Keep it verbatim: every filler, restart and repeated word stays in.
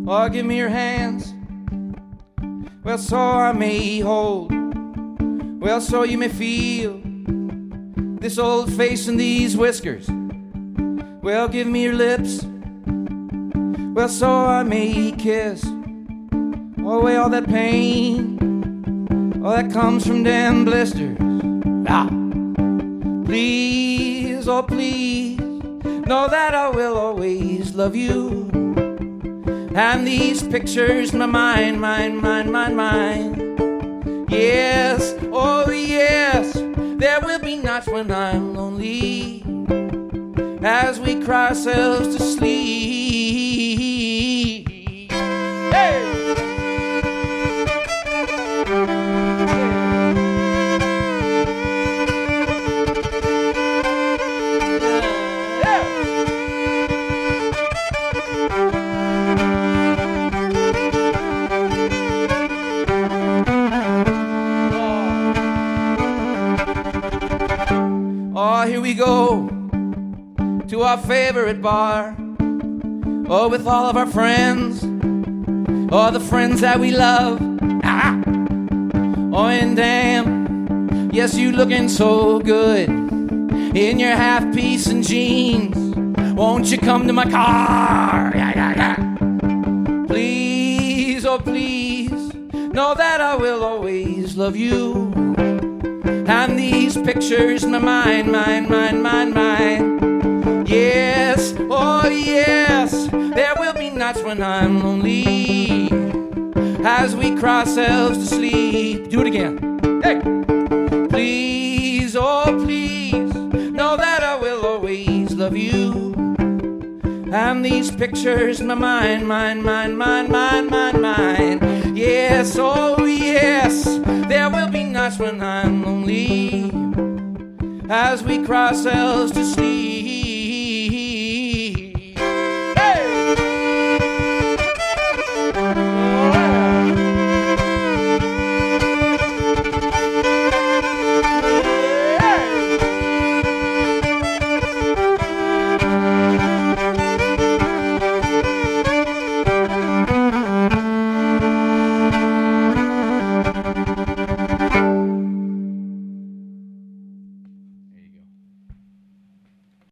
Oh, give me your hands. Well, so I may hold. Well, so you may feel this old face and these whiskers. Well, give me your lips. Well, so I may kiss. Oh, away all that pain. Oh, that comes from damn blisters. Ah. Please, oh please, know that I will always love you. And these pictures, my mind, mine, mine, mine, mine. Yes, oh yes, there will be nights when I'm lonely, as we cry ourselves to sleep. Hey! Oh, here we go to our favorite bar. Oh, with all of our friends. Oh, the friends that we love. Ah. Oh, and damn, yes, you looking so good in your half-piece and jeans. Won't you come to my car? Yeah, yeah, yeah. Please, oh please, know that I will always love you. And these pictures, my mind, mine, mine, mine, mine. Yes, oh yes, there will be nights when I'm lonely, as we cry ourselves to sleep. Do it again. Hey! Please, oh please, know that I will always love you. And these pictures, my mind, mine, mine, mine, mine, mine, mine. Yes, oh yes, there will be nights when I'm lonely, as we cry ourselves to sleep.